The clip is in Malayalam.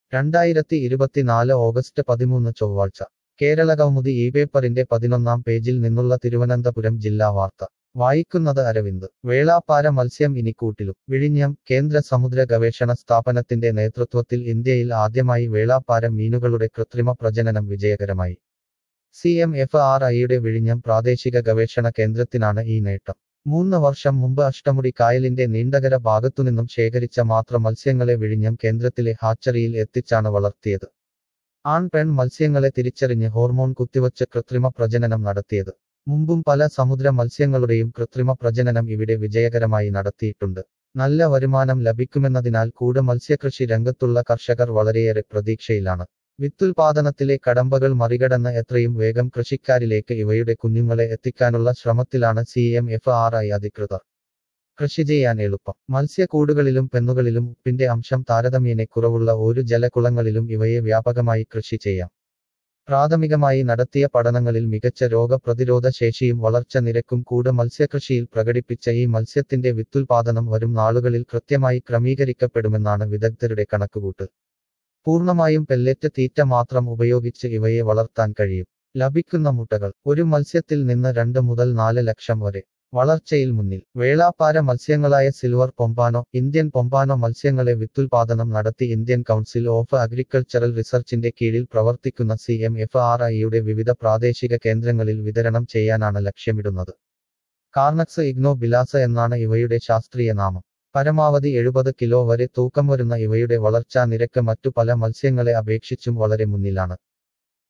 2024 ഓഗസ്റ്റ് 13 ചൊവ്വാഴ്ച കേരളകൗമുദി ഈ പേപ്പറിന്റെ 11-ാം പേജിൽ നിന്നുള്ള തിരുവനന്തപുരം ജില്ലാ വാർത്ത വായിക്കുന്നത് അരവിന്ദ്. വേളാപ്പാര മത്സ്യം ഇനി കൂട്ടിലും. വിഴിഞ്ഞം. കേന്ദ്ര സമുദ്ര ഗവേഷണ സ്ഥാപനത്തിന്റെ നേതൃത്വത്തിൽ ഇന്ത്യയിൽ ആദ്യമായി വേളാപ്പാര മീനുകളുടെ കൃത്രിമ പ്രജനനം വിജയകരമായി. CMFRIയുടെ വിഴിഞ്ഞം പ്രാദേശിക ഗവേഷണ കേന്ദ്രത്തിനാണ് ഈ നേട്ടം. 3 വർഷം മുമ്പ് അഷ്ടമുടി കായലിന്റെ നീണ്ടകര ഭാഗത്തുനിന്നും ശേഖരിച്ച മാത്ര മത്സ്യങ്ങളെ വിഴിഞ്ഞം കേന്ദ്രത്തിലെ ഹാച്ചറിയിൽ എത്തിച്ചാണ് വളർത്തിയത്. ആൺ പെൺ മത്സ്യങ്ങളെ തിരിച്ചറിഞ്ഞ് ഹോർമോൺ കുത്തിവച്ച് കൃത്രിമ പ്രജനനം നടത്തിയത്. മുമ്പും പല സമുദ്ര മത്സ്യങ്ങളുടെയും കൃത്രിമ പ്രജനനം ഇവിടെ വിജയകരമായി നടത്തിയിട്ടുണ്ട്. നല്ല വരുമാനം ലഭിക്കുമെന്നതിനാൽ കൂട് മത്സ്യകൃഷി രംഗത്തുള്ള കർഷകർ വളരെയേറെ പ്രതീക്ഷയിലാണ്. വിത്തുൽപാദനത്തിലെ കടമ്പകൾ മറികടന്ന് എത്രയും വേഗം കൃഷിക്കാരിലേക്ക് ഇവയുടെ കുഞ്ഞുങ്ങളെ എത്തിക്കാനുള്ള ശ്രമത്തിലാണ് CMFRI അധികൃതർ. കൃഷി ചെയ്യാൻ എളുപ്പം. മത്സ്യക്കൂടുകളിലും പെന്നുകളിലും ഉപ്പിന്റെ അംശം താരതമ്യേന കുറവുള്ള ഒരു ജലകുളങ്ങളിലും ഇവയെ വ്യാപകമായി കൃഷി ചെയ്യാം. പ്രാഥമികമായി നടത്തിയ പഠനങ്ങളിൽ മികച്ച രോഗപ്രതിരോധ ശേഷിയും വളർച്ച നിരക്കും കൂട് മത്സ്യകൃഷിയിൽ പ്രകടിപ്പിച്ച ഈ മത്സ്യത്തിന്റെ വിത്തുൽപാദനം വരും നാളുകളിൽ കൃത്യമായി ക്രമീകരിക്കപ്പെടുമെന്നാണ് വിദഗ്ധരുടെ കണക്കുകൂട്ട്. പൂർണ്ണമായും പെല്ലറ്റ് തീറ്റ മാത്രം ഉപയോഗിച്ച് ഇവയെ വളർത്താൻ കഴിയും. ലഭിക്കുന്ന മുട്ടകൾ ഒരു മത്സ്യത്തിൽ നിന്ന് 2 മുതൽ 4 ലക്ഷം വരെ. വളർച്ചയിൽ മുന്നിൽ. വേളാപ്പാര മത്സ്യങ്ങളായ സിൽവർ പൊമ്പാനോ, ഇന്ത്യൻ പൊമ്പാനോ മത്സ്യങ്ങളെ വിത്തുൽപാദനം നടത്തി ഇന്ത്യൻ കൗൺസിൽ ഓഫ് അഗ്രികൾച്ചറൽ റിസർച്ചിന്റെ കീഴിൽ പ്രവർത്തിക്കുന്ന CMFRIയുടെ വിവിധ പ്രാദേശിക കേന്ദ്രങ്ങളിൽ വിതരണം ചെയ്യാനാണ് ലക്ഷ്യമിടുന്നത്. കാർണക്സ് ഇഗ്നോ ബിലാസ എന്നാണ് ഇവയുടെ ശാസ്ത്രീയ നാമം. പരമാവധി 70 കിലോ വരെ തൂക്കം വരുന്ന ഇവയുടെ വളർച്ചാ നിരക്ക് മറ്റു പല മത്സ്യങ്ങളെ അപേക്ഷിച്ചും വളരെ മുന്നിലാണ്.